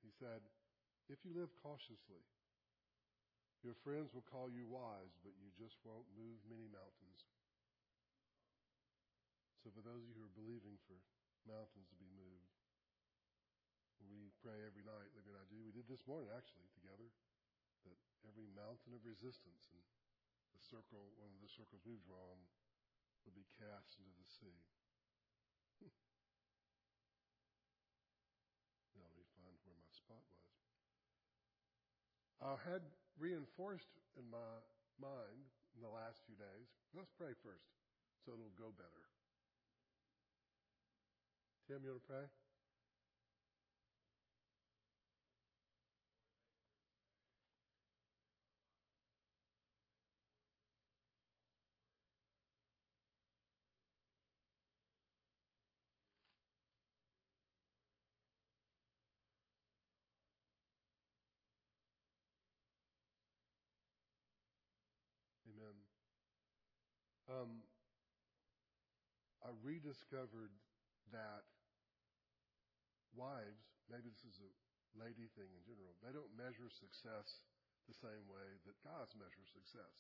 He said, if you live cautiously, your friends will call you wise, but you just won't move many mountains. So for those of you who are believing for mountains to be moved, we pray every night, Libby and I do. We did this morning, actually, together, that every mountain of resistance and the circle, one of the circles we've drawn, would be cast into the sea. Now let me find where my spot was. I had reinforced in my mind in the last few days, let's pray first so it'll go better. Tim, you want to pray? Amen. I rediscovered that wives, maybe this is a lady thing in general, they don't measure success the same way that guys measure success.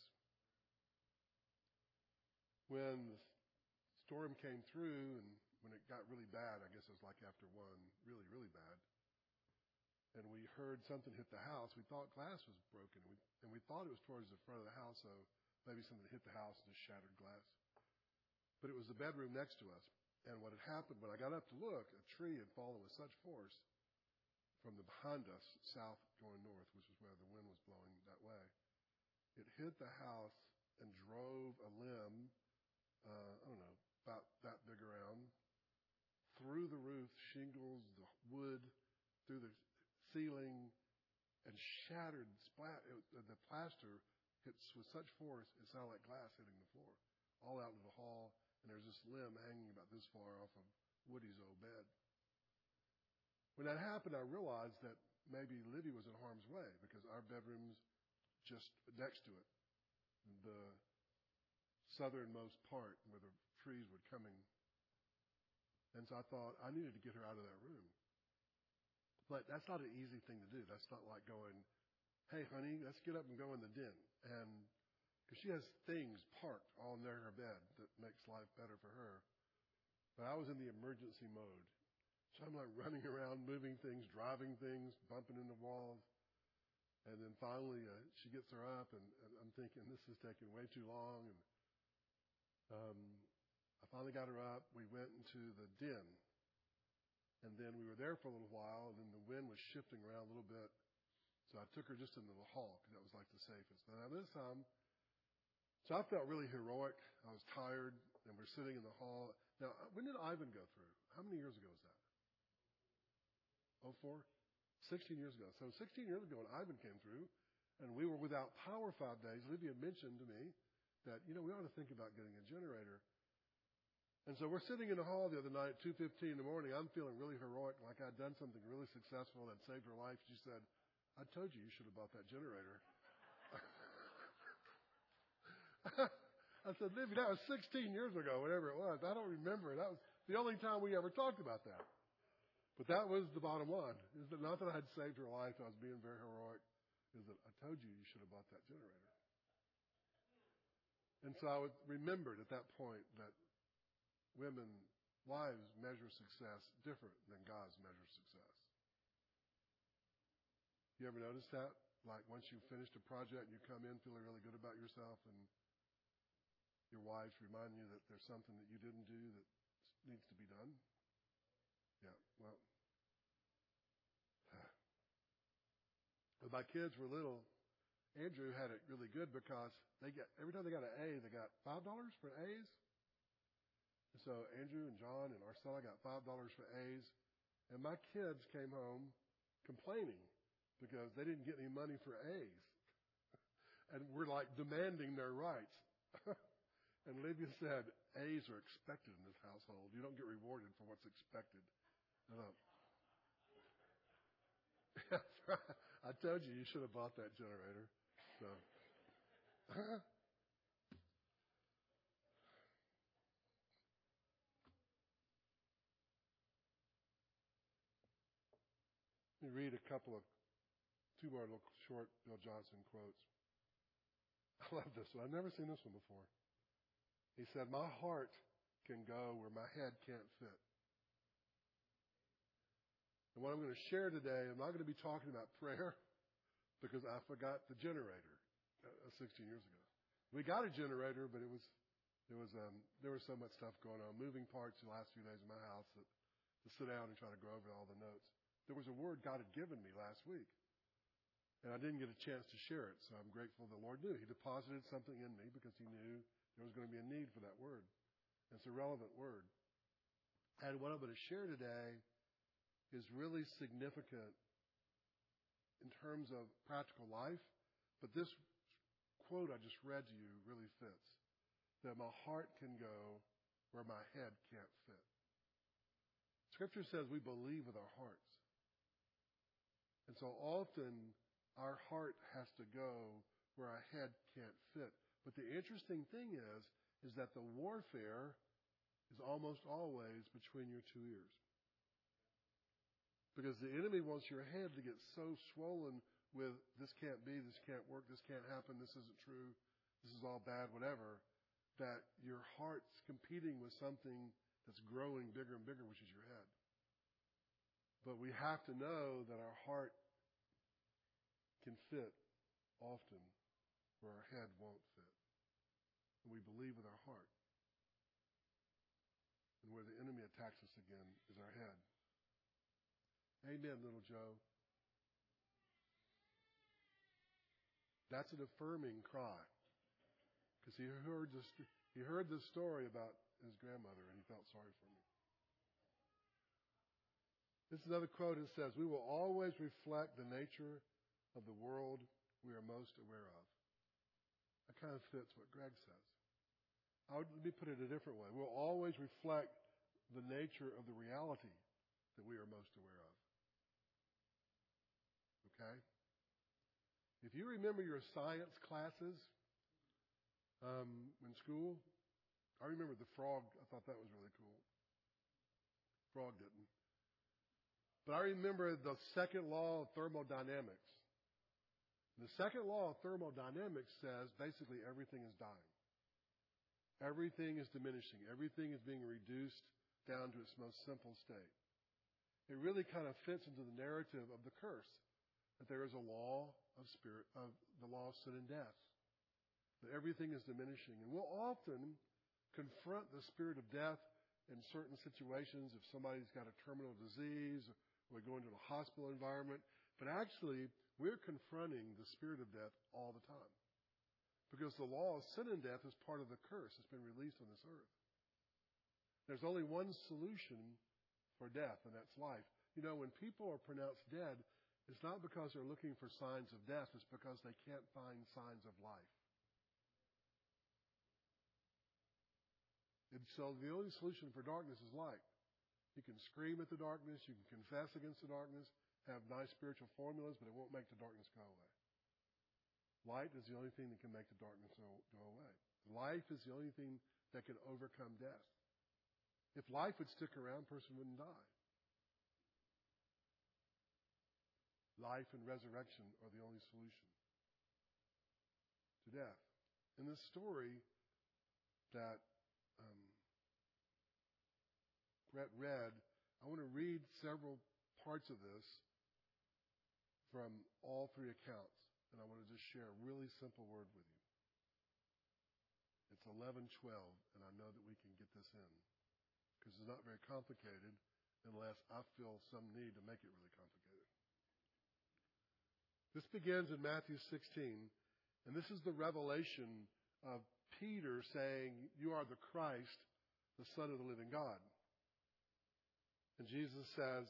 When the storm came through and when it got really bad, I guess it was like after one, really, really bad, and we heard something hit the house, we thought glass was broken, and we thought it was towards the front of the house, so maybe something hit the house and just shattered glass. But it was the bedroom next to us. And what had happened, when I got up to look, a tree had fallen with such force from the behind us, south going north, which is where the wind was blowing that way. It hit the house and drove a limb, about that big around, through the roof, shingles, the wood, through the ceiling, and shattered, the plaster hit with such force, it sounded like glass hitting the floor, all out into the hall. And there's this limb hanging about this far off of Woody's old bed. When that happened, I realized that maybe Libby was in harm's way because our bedroom's just next to it, the southernmost part where the trees were coming. And so I thought I needed to get her out of that room. But that's not an easy thing to do. That's not like going, hey, honey, let's get up and go in the den. And because she has things parked all near her bed that makes life better for her. But I was in the emergency mode. So I'm like running around, moving things, driving things, bumping into walls. And then finally she gets her up, and I'm thinking, this is taking way too long. And I finally got her up. We went into the den. And then we were there for a little while, and then the wind was shifting around a little bit. So I took her just into the hall because that was like the safest. Now this time, so I felt really heroic. I was tired, and we're sitting in the hall. Now, when did Ivan go through? How many years ago was that? 04? 16 years ago. So 16 years ago when Ivan came through, and we were without power 5 days, Lydia mentioned to me that, we ought to think about getting a generator. And so we're sitting in the hall the other night at 2:15 in the morning. I'm feeling really heroic, like I'd done something really successful that saved her life. She said, I told you should have bought that generator. I said, Libby, that was 16 years ago, whatever it was. I don't remember. That was the only time we ever talked about that. But that was the bottom line. Is that not that I had saved her life, I was being very heroic, is that I told you should have bought that generator. And so I remembered at that point that wives measure success different than guys measure success. You ever notice that? Like once you've finished a project, you come in feeling really good about yourself, and your wives remind you that there's something that you didn't do that needs to be done. Yeah, well, when my kids were little, Andrew had it really good because every time they got an A, they got $5 for A's. And so Andrew and John and Arcella got $5 for A's. And my kids came home complaining because they didn't get any money for A's. And we're like demanding their rights. And Lydia said, A's are expected in this household. You don't get rewarded for what's expected. And that's right. I told you should have bought that generator. So, Let me read two more little short Bill Johnson quotes. I love this one. I've never seen this one before. He said, "My heart can go where my head can't fit." And what I'm going to share today, I'm not going to be talking about prayer because I forgot the generator 16 years ago. We got a generator, but there was so much stuff going on, moving parts the last few days in my house that to sit down and try to go over all the notes. There was a word God had given me last week, and I didn't get a chance to share it, so I'm grateful the Lord knew. He deposited something in me because He knew there was going to be a need for that word. And it's a relevant word. And what I'm going to share today is really significant in terms of practical life, but this quote I just read to you really fits. That my heart can go where my head can't fit. Scripture says we believe with our hearts. And so often our heart has to go where our head can't fit. But the interesting thing is that the warfare is almost always between your two ears. Because the enemy wants your head to get so swollen with this can't be, this can't work, this can't happen, this isn't true, this is all bad, whatever, that your heart's competing with something that's growing bigger and bigger, which is your head. But we have to know that our heart can fit often where our head won't fit. And we believe with our heart. And where the enemy attacks us again is our head. Amen, little Joe. That's an affirming cry. Because he heard the story about his grandmother and he felt sorry for me. This is another quote that says, "We will always reflect the nature of the world we are most aware of." That kind of fits what Greg says. Let me put it a different way. We'll always reflect the nature of the reality that we are most aware of. Okay? If you remember your science classes in school, I remember the frog. I thought that was really cool. Frog didn't. But I remember the second law of thermodynamics. The second law of thermodynamics says basically everything is dying. Everything is diminishing. Everything is being reduced down to its most simple state. It really kind of fits into the narrative of the curse, that there is a law of the law of sin and death, that everything is diminishing. And we'll often confront the spirit of death in certain situations if somebody's got a terminal disease or we go into a hospital environment. But actually, we're confronting the spirit of death all the time. Because the law of sin and death is part of the curse that's been released on this earth. There's only one solution for death, and that's life. You know, when people are pronounced dead, it's not because they're looking for signs of death. It's because they can't find signs of life. And so the only solution for darkness is light. You can scream at the darkness. You can confess against the darkness, have nice spiritual formulas, but it won't make the darkness go away. Light is the only thing that can make the darkness go away. Life is the only thing that can overcome death. If life would stick around, a person wouldn't die. Life and resurrection are the only solution to death. In this story that Brett read, I want to read several parts of this from all three accounts. And I want to just share a really simple word with you. It's 11:12, and I know that we can get this in. Because it's not very complicated unless I feel some need to make it really complicated. This begins in Matthew 16, and this is the revelation of Peter saying, "You are the Christ, the Son of the living God." And Jesus says,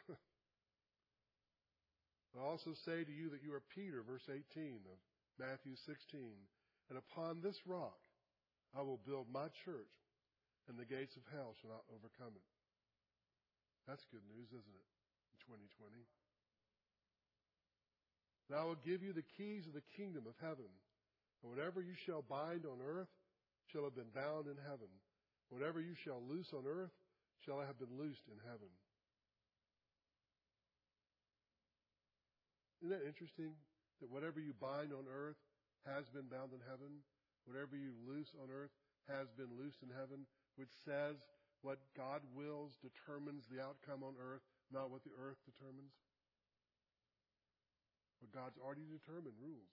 "I also say to you that you are Peter," verse 18 of Matthew 16, "and upon this rock I will build my church, and the gates of hell shall not overcome it." That's good news, isn't it, in 2020? "And I will give you the keys of the kingdom of heaven, and whatever you shall bind on earth shall have been bound in heaven. Whatever you shall loose on earth shall have been loosed in heaven." Isn't that interesting? That whatever you bind on earth has been bound in heaven. Whatever you loose on earth has been loosed in heaven, which says what God wills determines the outcome on earth, not what the earth determines. What God's already determined rules.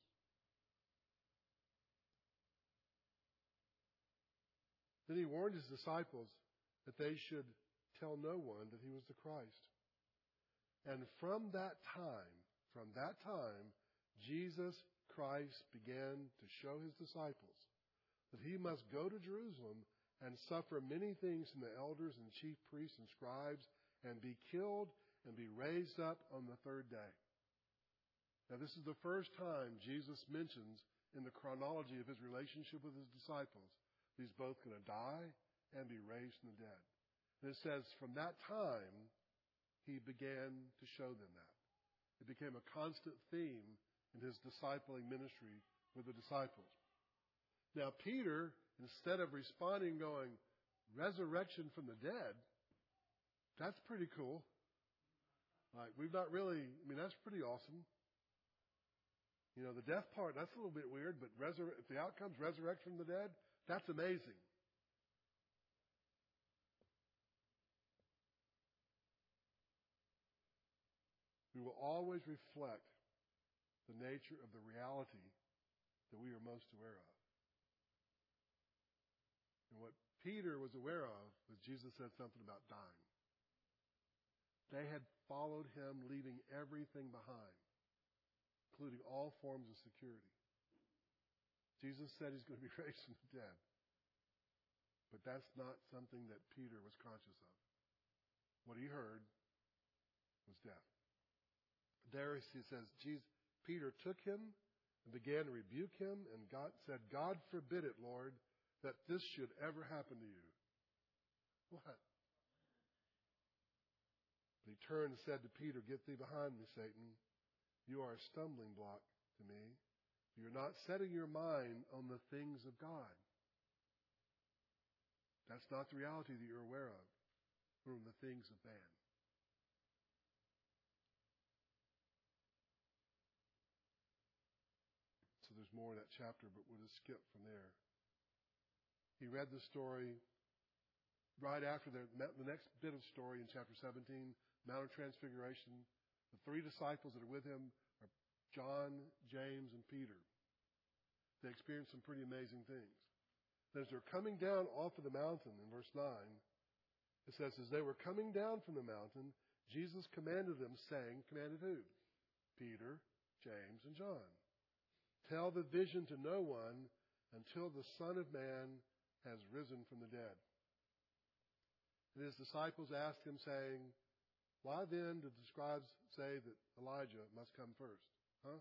Then he warned his disciples that they should tell no one that he was the Christ. And from that time, Jesus Christ began to show his disciples that he must go to Jerusalem and suffer many things from the elders and chief priests and scribes and be killed and be raised up on the third day. Now, this is the first time Jesus mentions in the chronology of his relationship with his disciples that he's both going to die and be raised from the dead. And it says from that time, he began to show them that. It became a constant theme in his discipling ministry with the disciples. Now, Peter, instead of responding going, resurrection from the dead, that's pretty cool. Like, that's pretty awesome. You know, the death part, that's a little bit weird, but if the outcome's resurrection from the dead, that's amazing. We will always reflect the nature of the reality that we are most aware of. And what Peter was aware of was Jesus said something about dying. They had followed him, leaving everything behind, including all forms of security. Jesus said he's going to be raised from the dead. But that's not something that Peter was conscious of. What he heard was death. There he says, Peter took him and began to rebuke him, and God said, God forbid it, Lord, that this should ever happen to you. What? But he turned and said to Peter, get thee behind me, Satan. You are a stumbling block to me. You're not setting your mind on the things of God. That's not the reality that you're aware of, but on the things of man. So there's more in that chapter, but we'll just skip from there. He read the story right after the next bit of story in chapter 17, Mount of Transfiguration. The three disciples that are with him are John, James, and Peter. They experience some pretty amazing things. As they're coming down off of the mountain, in verse 9, it says, as they were coming down from the mountain, Jesus commanded them, saying, commanded who? Peter, James, and John. Tell the vision to no one until the Son of Man has risen from the dead. And his disciples asked him, saying, why then did the scribes say that Elijah must come first? Huh?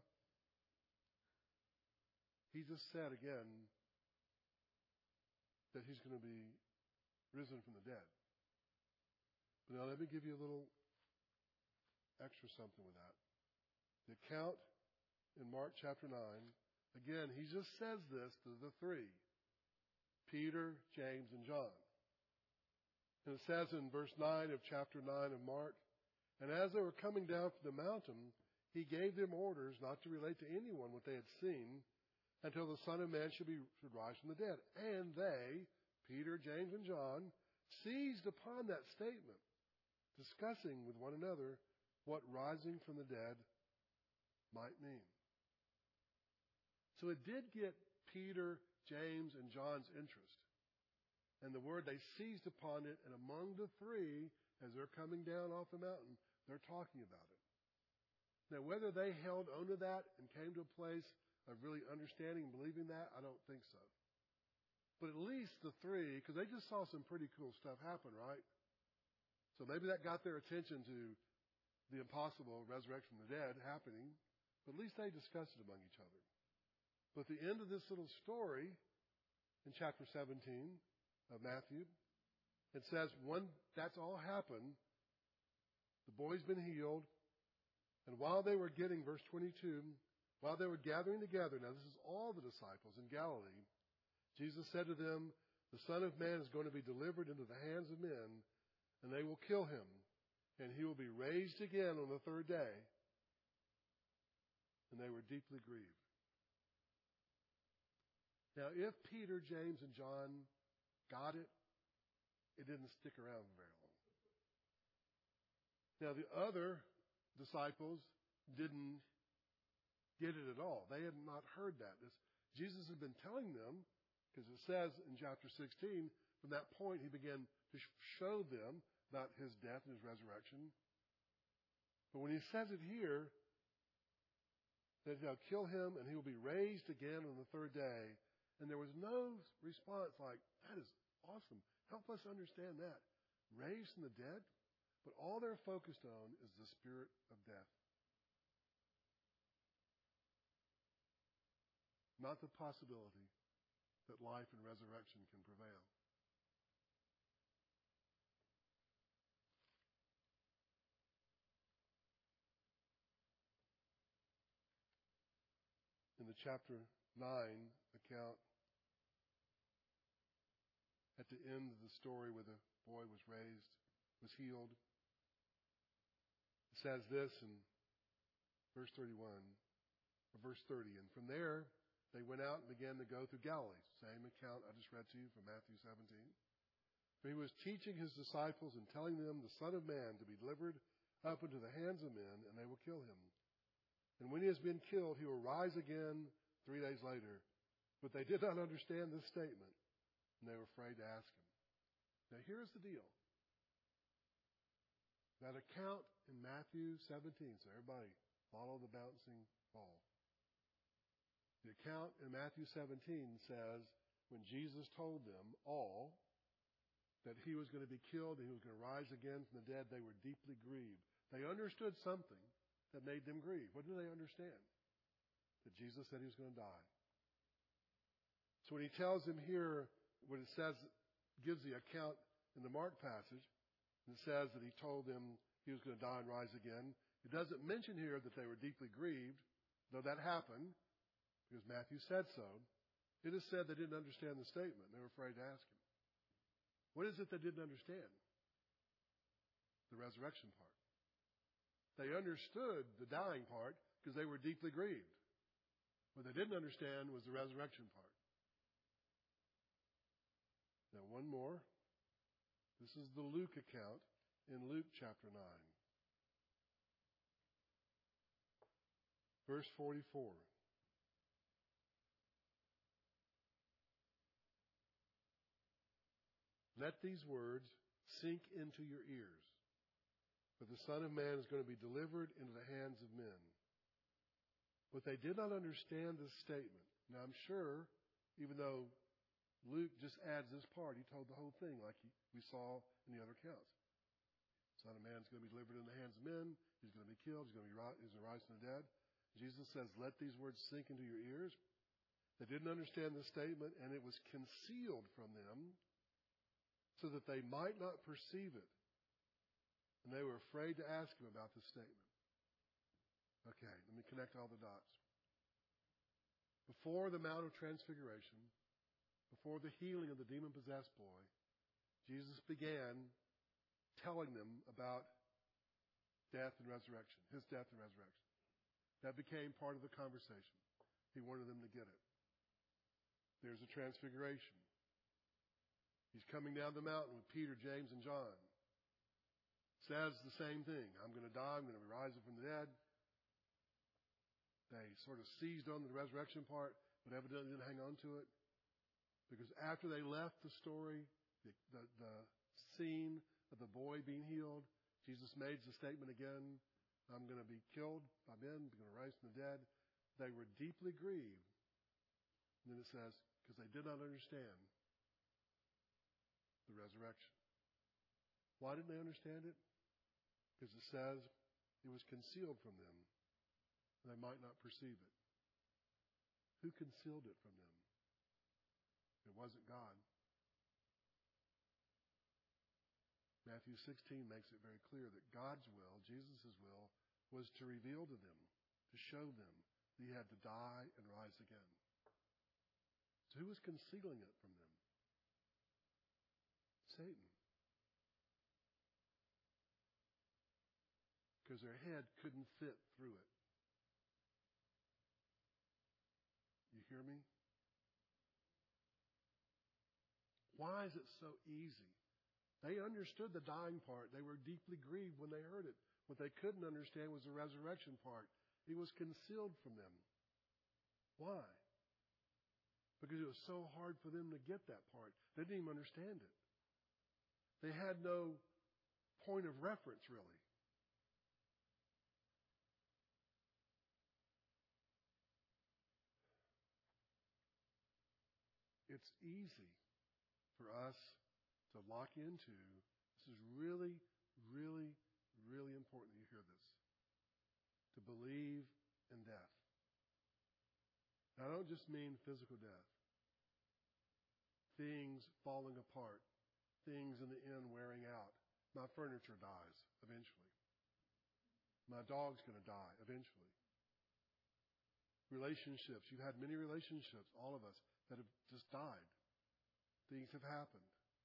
He just said again that he's going to be risen from the dead. But now let me give you a little extra something with that. The account in Mark chapter 9, again, he just says this to the three, Peter, James, and John. And it says in verse 9 of chapter 9 of Mark, and as they were coming down from the mountain, he gave them orders not to relate to anyone what they had seen until the Son of Man should rise from the dead. And they, Peter, James, and John, seized upon that statement, discussing with one another what rising from the dead might mean. So it did get Peter, James, and John's interest. And the word, they seized upon it, and among the three, as they're coming down off the mountain, they're talking about it. Now, whether they held onto that and came to a place of really understanding and believing that, I don't think so. But at least the three, because they just saw some pretty cool stuff happen, right? So maybe that got their attention to the impossible resurrection from the dead happening, but at least they discussed it among each other. But at the end of this little story, in chapter 17 of Matthew, it says, when that's all happened, the boy's been healed, and while they were getting, verse 22, while they were gathering together, now this is all the disciples in Galilee, Jesus said to them, the Son of Man is going to be delivered into the hands of men, and they will kill him, and he will be raised again on the third day. and they were deeply grieved. Now, if Peter, James, and John got it, it didn't stick around very long. Now, the other disciples didn't get it at all. They had not heard that. Jesus had been telling them, because it says in chapter 16, from that point he began to show them about his death and his resurrection. But when he says it here, that he'll kill him and he will be raised again on the third day, and there was no response like, that is awesome. Help us understand that. Raised from the dead? But all they're focused on is the spirit of death. Not the possibility that life and resurrection can prevail. In the chapter 9 account, at the end of the story where the boy was raised, was healed, it says this in verse 31, or verse 30, and from there they went out and began to go through Galilee. Same account I just read to you from Matthew 17. For he was teaching his disciples and telling them the Son of Man to be delivered up into the hands of men, and they will kill him. And when he has been killed, he will rise again 3 days later. But they did not understand this statement, and they were afraid to ask him. Now here's the deal. That account in Matthew 17, so everybody follow the bouncing ball. The account in Matthew 17 says when Jesus told them all that he was going to be killed and he was going to rise again from the dead, they were deeply grieved. They understood something that made them grieve. What did they understand? That Jesus said he was going to die. So when he tells them here, what it says, gives the account in the Mark passage, and it says that he told them he was going to die and rise again. It doesn't mention here that they were deeply grieved, though that happened, because Matthew said so. It is said they didn't understand the statement. They were afraid to ask him. What is it they didn't understand? The resurrection part. They understood the dying part because they were deeply grieved. What they didn't understand was the resurrection part. Now, one more. This is the Luke account in Luke chapter 9. Verse 44. Let these words sink into your ears. For the Son of Man is going to be delivered into the hands of men. But they did not understand this statement. Now I'm sure, even though Luke just adds this part, he told the whole thing like we saw in the other accounts. The Son of Man is going to be delivered into the hands of men. He's going to be killed. He's going to rise from the dead. Jesus says, let these words sink into your ears. They didn't understand the statement, and it was concealed from them so that they might not perceive it. And they were afraid to ask him about this statement. Okay, let me connect all the dots. Before the Mount of Transfiguration, before the healing of the demon-possessed boy, Jesus began telling them about death and resurrection, his death and resurrection. That became part of the conversation. He wanted them to get it. There's a transfiguration. He's coming down the mountain with Peter, James, and John. Says the same thing. I'm going to die. I'm going to be rising from the dead. They sort of seized on the resurrection part, but evidently didn't hang on to it. Because after they left the story, the scene of the boy being healed, Jesus made the statement again, I'm going to be killed by men, I'm going to rise from the dead. They were deeply grieved. And then it says, because they did not understand the resurrection. Why didn't they understand it? Because it says it was concealed from them. And they might not perceive it. Who concealed it from them? It wasn't God. Matthew 16 makes it very clear that God's will, Jesus' will, was to reveal to them, to show them that he had to die and rise again. So who was concealing it from them? Satan. Because their head couldn't fit through it. hear me? Why is it so easy? They understood the dying part. They were deeply grieved when they heard it. What they couldn't understand was the resurrection part. It was concealed from them. Why? Because it was so hard for them to get that part. They didn't even understand it. They had no point of reference, really. It's easy for us to lock into, this is really, really, really important that you hear this, to believe in death. Now, I don't just mean physical death. Things falling apart. Things in the end wearing out. My furniture dies eventually. My dog's going to die eventually. Relationships. You've had many relationships, all of us, that have just died. Things have happened.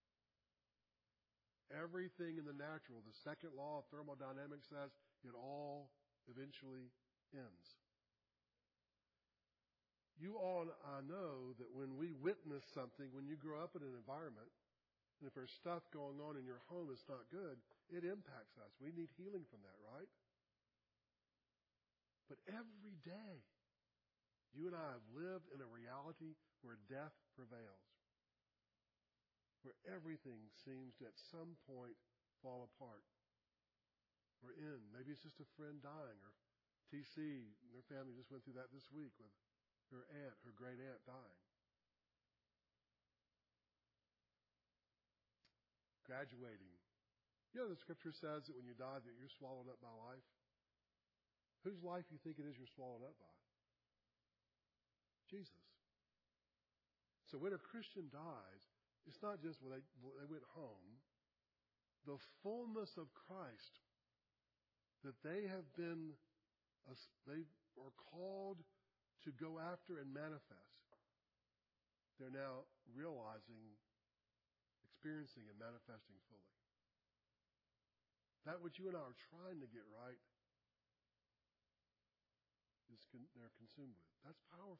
Everything in the natural, the second law of thermodynamics says it all eventually ends. You all and I know that when we witness something, when you grow up in an environment, and if there's stuff going on in your home that's not good, it impacts us. We need healing from that, right? But every day, you and I have lived in a reality where death prevails, where everything seems to at some point fall apart. We're in. Maybe it's just a friend dying, or TC and their family just went through that this week with her aunt, her great aunt dying. Graduating. You know the scripture says that when you die that you're swallowed up by life? Whose life do you think it is you're swallowed up by? Jesus. So when a Christian dies, it's not just when they went home. The fullness of Christ that they have been, they are called to go after and manifest, they're now realizing, experiencing, and manifesting fully. That which you and I are trying to get right, they're consumed with. That's powerful.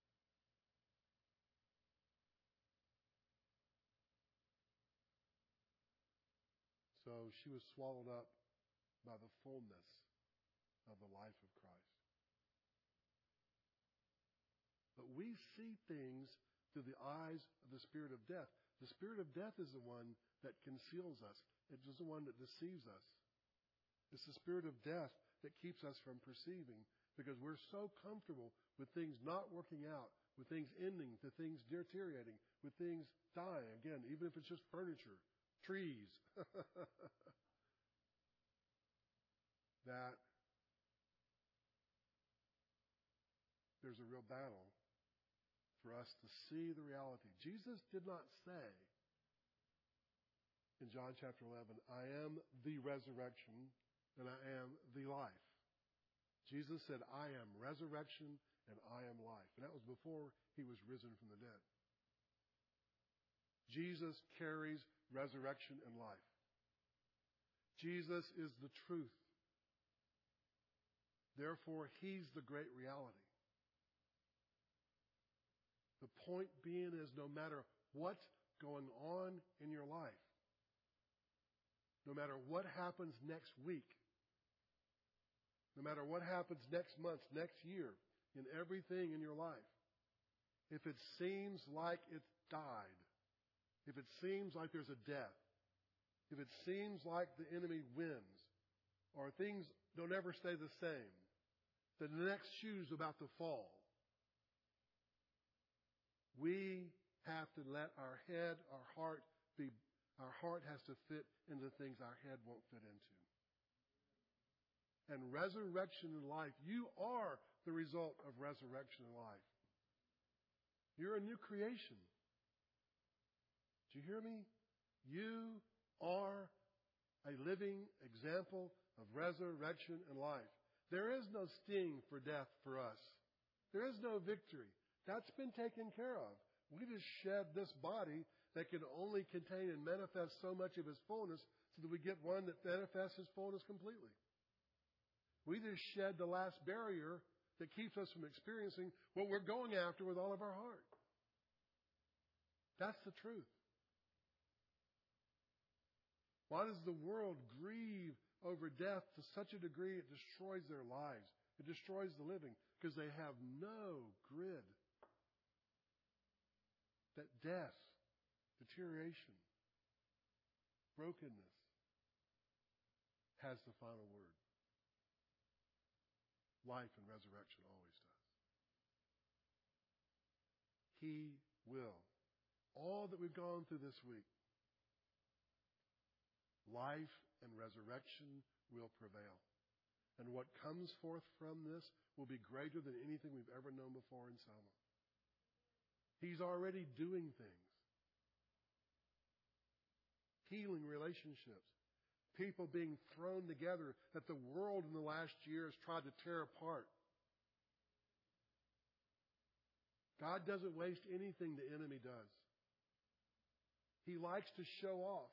So she was swallowed up by the fullness of the life of Christ. But we see things through the eyes of the spirit of death. The spirit of death is the one that conceals us. It is the one that deceives us. It's the spirit of death that keeps us from perceiving, because we're so comfortable with things not working out, with things ending, with things deteriorating, with things dying. Again, even if it's just furniture, trees. That there's a real battle for us to see the reality. Jesus did not say in John chapter 11, I am the resurrection and I am the life. Jesus said, I am resurrection and I am life. And that was before he was risen from the dead. Jesus carries resurrection and life. Jesus is the truth. Therefore, he's the great reality. The point being is, no matter what's going on in your life, no matter what happens next week, no matter what happens next month, next year, in everything in your life, if it seems like it's died, if it seems like there's a death, if it seems like the enemy wins, or things don't ever stay the same, the next shoe's about to fall, we have to let our head, our heart has to fit into things our head won't fit into. And resurrection and life, you are the result of resurrection and life. You're a new creation. Do you hear me? You are a living example of resurrection and life. There is no sting for death for us. There is no victory. That's been taken care of. We just shed this body that can only contain and manifest so much of his fullness so that we get one that manifests his fullness completely. We just shed the last barrier that keeps us from experiencing what we're going after with all of our heart. That's the truth. Why does the world grieve over death to such a degree it destroys their lives? It destroys the living because they have no grid that death, deterioration, brokenness has the final word. Life and resurrection always does. He will. All that we've gone through this week, life and resurrection will prevail. And what comes forth from this will be greater than anything we've ever known before in Selma. He's already doing things. Healing relationships. People being thrown together that the world in the last year has tried to tear apart. God doesn't waste anything the enemy does. He likes to show off.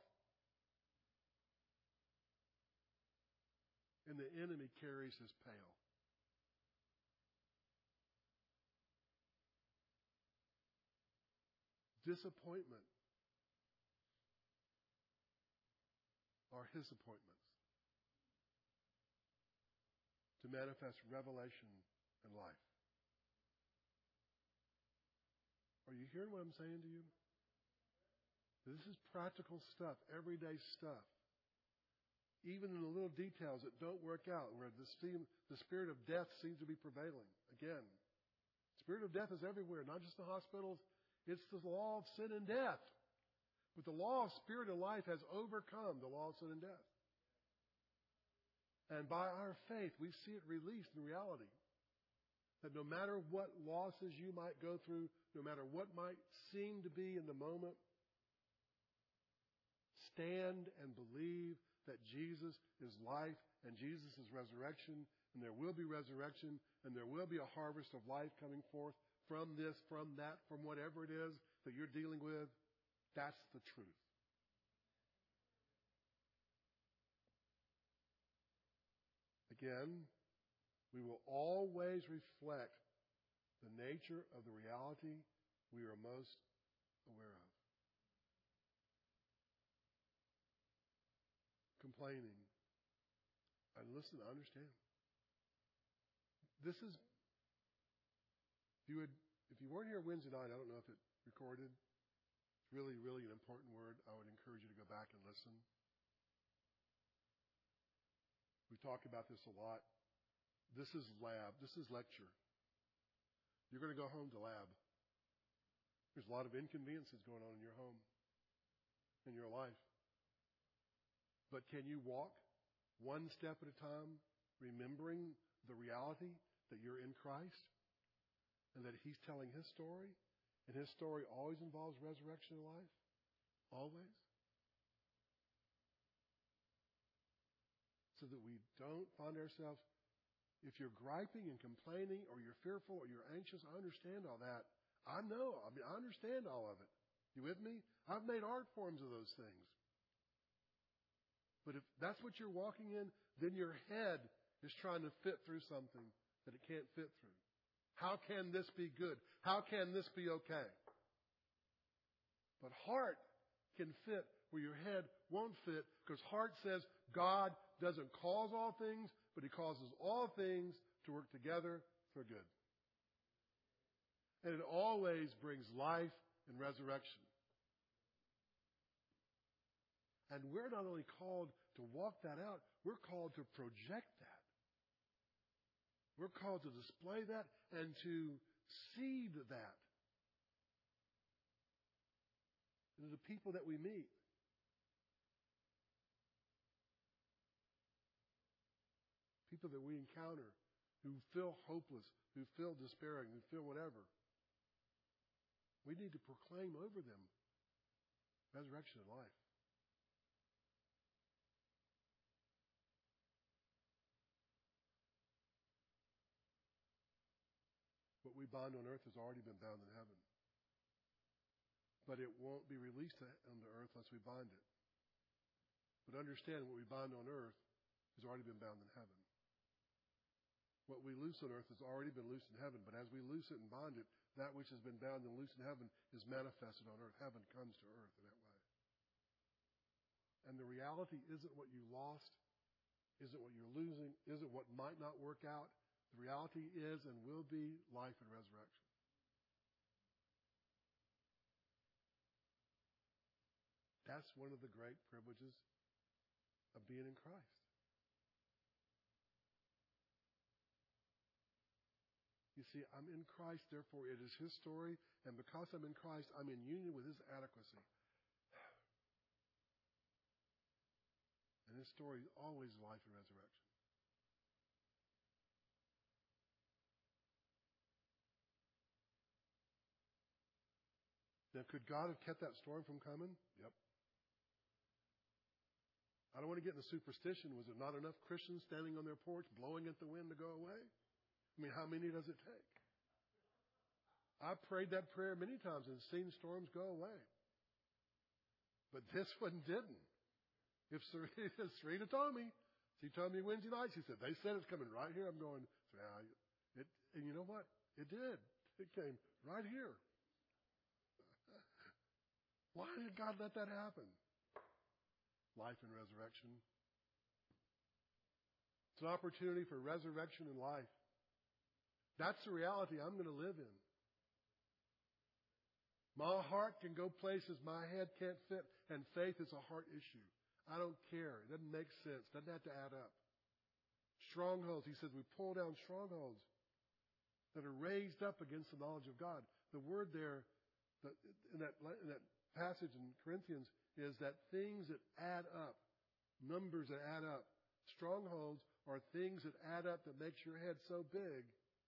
And the enemy carries his pail. Disappointment are his appointments to manifest revelation and life. Are you hearing what I'm saying to you? This is practical stuff, everyday stuff. Even in the little details that don't work out, where the spirit of death seems to be prevailing. Again, the spirit of death is everywhere, not just the hospitals. It's the law of sin and death. But the law of spirit and life has overcome the law of sin and death. And by our faith, we see it released in reality. That no matter what losses you might go through, no matter what might seem to be in the moment, stand and believe that Jesus is life and Jesus is resurrection, and there will be resurrection, and there will be a harvest of life coming forth from this, from that, from whatever it is that you're dealing with. That's the truth. Again, we will always reflect the nature of the reality we are most aware of. Complaining. And listen, understand. This is, if you weren't here Wednesday night, I don't know if it recorded. It's really, really an important word. I would encourage you to go back and listen. We talk about this a lot. This is lab. This is lecture. You're going to go home to lab. There's a lot of inconveniences going on in your home, in your life. But can you walk one step at a time, remembering the reality that you're in Christ and that He's telling His story? And His story always involves resurrection and life? Always? So that we don't find ourselves, if you're griping and complaining or you're fearful or you're anxious, I understand all that. I know. I understand all of it. You with me? I've made art forms of those things. But if that's what you're walking in, then your head is trying to fit through something that it can't fit through. How can this be good? How can this be okay? But heart can fit where your head won't fit, because heart says God doesn't cause all things, but He causes all things to work together for good. And it always brings life and resurrection. And we're not only called to walk that out, we're called to project that. We're called to display that and to seed that into the people that we meet. People that we encounter who feel hopeless, who feel despairing, who feel whatever. We need to proclaim over them resurrection and life. What we bind on earth has already been bound in heaven. But it won't be released on the earth unless we bind it. But understand, what we bind on earth has already been bound in heaven. What we loose on earth has already been loosed in heaven. But as we loose it and bind it, that which has been bound and loosed in heaven is manifested on earth. Heaven comes to earth in that way. And the reality isn't what you lost, isn't what you're losing, isn't what might not work out. The reality is and will be life and resurrection. That's one of the great privileges of being in Christ. You see, I'm in Christ, therefore it is His story, and because I'm in Christ, I'm in union with His adequacy. And His story is always life and resurrection. Now, could God have kept that storm from coming? Yep. I don't want to get into superstition. Was it not enough Christians standing on their porch blowing at the wind to go away? I mean, how many does it take? I prayed that prayer many times and seen storms go away. But this one didn't. If Serena told me, she told me Wednesday night, she said, they said it's coming right here. I'm going, and you know what? It did. It came right here. Why did God let that happen? Life and resurrection. It's an opportunity for resurrection and life. That's the reality I'm going to live in. My heart can go places my head can't fit, and faith is a heart issue. I don't care. It doesn't make sense. It doesn't have to add up. Strongholds. He says we pull down strongholds that are raised up against the knowledge of God. The word there in that passage in Corinthians is that things that add up, numbers that add up. Strongholds are things that add up that makes your head so big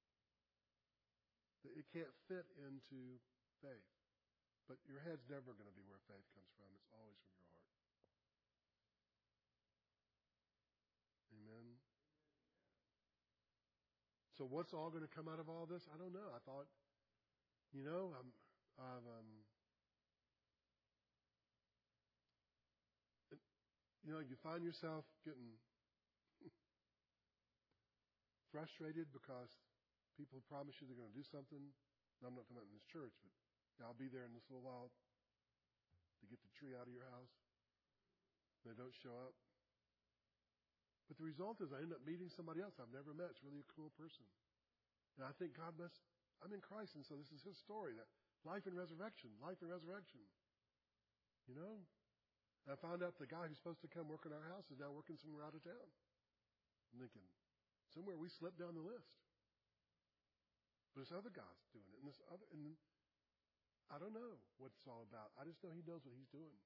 that it can't fit into faith. But your head's never going to be where faith comes from. It's always from your heart. Amen. So what's all going to come out of all this? I don't know. I thought, you find yourself getting frustrated because people promise you they're going to do something. No, I'm not talking about in this church, but I'll be there in this little while to get the tree out of your house. They don't show up. But the result is I end up meeting somebody else I've never met. It's really a cool person. And I think I'm in Christ, and so this is His story. That life and resurrection, life and resurrection. You know? And I found out the guy who's supposed to come work in our house is now working somewhere out of town. I'm thinking, somewhere we slipped down the list. But this other guy's doing it. And I don't know what it's all about. I just know He knows what He's doing.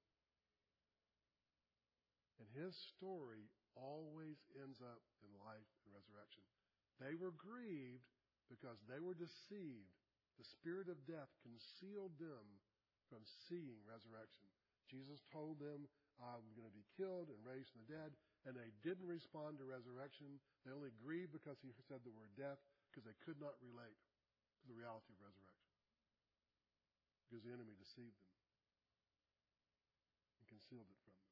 And His story always ends up in life and resurrection. They were grieved because they were deceived. The spirit of death concealed them from seeing resurrection. Jesus told them, I'm going to be killed and raised from the dead. And they didn't respond to resurrection. They only grieved because He said the word death, because they could not relate to the reality of resurrection. Because the enemy deceived them and concealed it from them.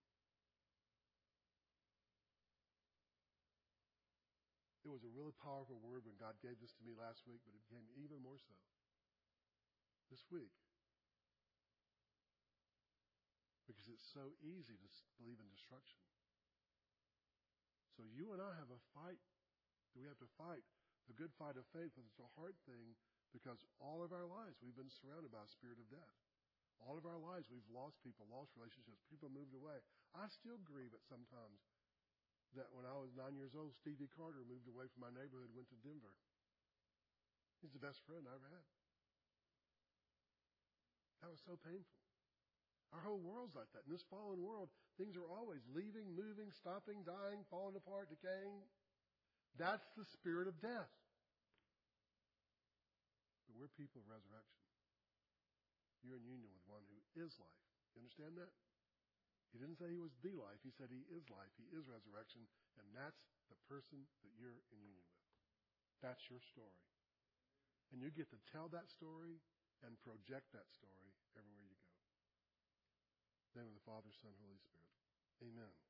It was a really powerful word when God gave this to me last week, but it became even more so this week. Because it's so easy to believe in destruction. So you and I have a fight that we have to fight. The good fight of faith, but it's a hard thing because all of our lives we've been surrounded by a spirit of death. All of our lives we've lost people, lost relationships, people moved away. I still grieve at sometimes that when I was 9 years old, Stevie Carter moved away from my neighborhood and went to Denver. He's the best friend I ever had. That was so painful. Our whole world's like that. In this fallen world, things are always leaving, moving, stopping, dying, falling apart, decaying. That's the spirit of death. But we're people of resurrection. You're in union with one who is life. You understand that? He didn't say He was the life. He said He is life. He is resurrection. And that's the person that you're in union with. That's your story. And you get to tell that story and project that story everywhere you go. In the name of the Father, Son, Holy Spirit. Amen.